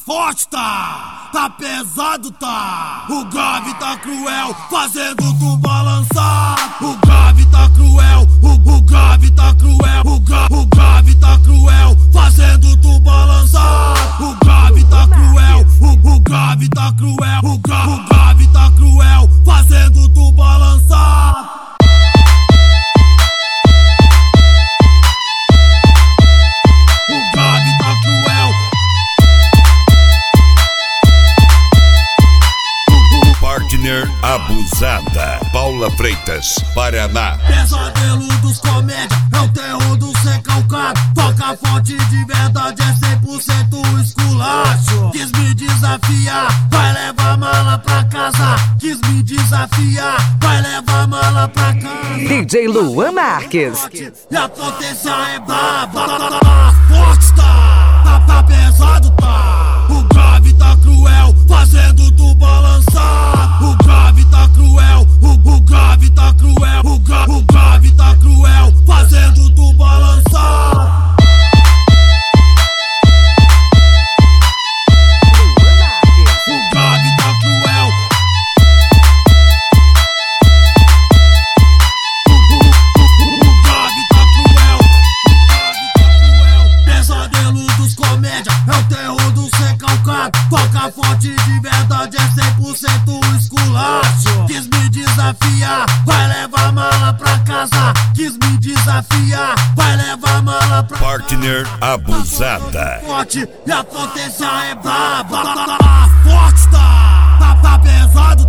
forte tá pesado tá. O grave tá cruel, fazendo tu balançar. O grave tá cruel, o grave tá cruel, o grave tá cruel, fazendo tu balançar. O grave tá cruel, o grave tá cruel, o grave tá cruel, fazendo tu balançar. Partner Abusada, Paula Freitas, Paraná. Pesadelo dos comédia, é o terror do ser calcado. Toca forte de verdade, é 100% esculacho. Quis me desafiar, vai levar mala pra casa. Quis me desafiar, vai levar mala pra casa. DJ Luan Marques. E a potência é braba. Forte tá pesado tá. O grave tá cruel, fazendo tu balançar. O grave tá cruel, o grave tá cruel, o grave tá cruel, fazendo tu balançar. O grave tá cruel. O grave tá cruel. Pesadelo dos comédia, é o terror do ser calcado. Toca forte de verdade, é 100% esculacho. Quis me desafiar, vai levar mala pra casa. Quis me desafiar, vai levar mala pra casa. Partner Abusada. Forte e a potência é braba. Forte tá pesado